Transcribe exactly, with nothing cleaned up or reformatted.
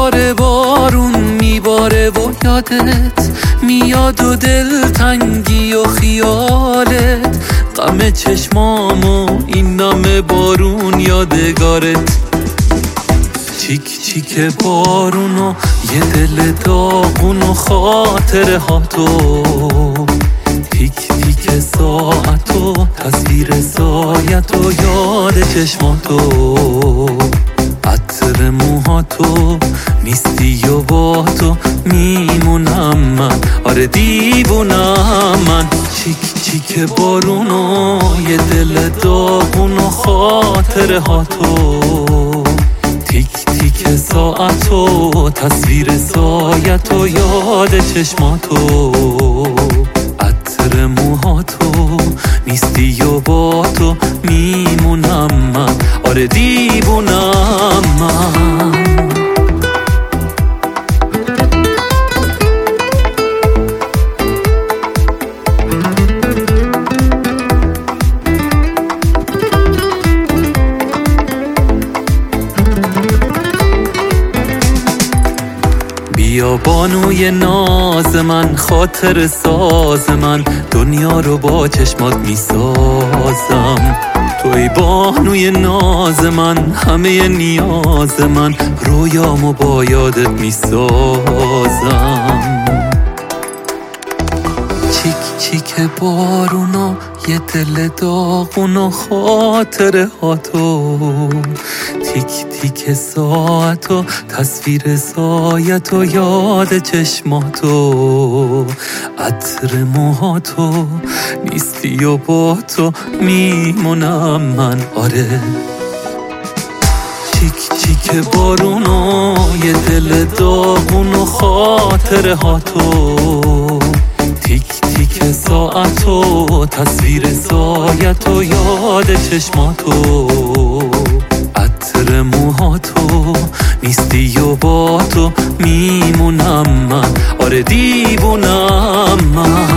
باره بارون میباره و یادت میاد و دلتنگی و خیالت، غم چشمام و این نم بارون یادگارت. چیک چیک بارون و یه دل داغون و خاطره ها تو، تیک تیک ساعت و تصویر سایت و یاد چشماتو، عطر موهاتو نیستی و با تو میمونم من، آره دیوونم من. چیک چیک بارون و یه دل داغون و خاطره ها تو، تیک تیک ساعت و تصویر سایت و یاد چشماتو، عطر موهاتو نیستی و با تو میمونم من، آره دیوونم من. بیا بانوی ناز من، خاطر ساز من، دنیا رو با چشمات میسازم. توی بانوی ناز من، همه نیاز من، رویامو با یادت میسازم. چیک چیک بارون و یه دل داغون و خاطره ها تو، تیک تیک ساعت و تصویر سایت و یاد چشماتو، عطر موهاتو نیستی و با تو میمونم من، آره. چیک چیک بارون و یه دل داغون و خاطره ها تو، تیک تیک ساعت و تصویر سایت و یاد چشماتو، عطر موهاتو نیستی و با تو میمونم من، آره دیوونم من.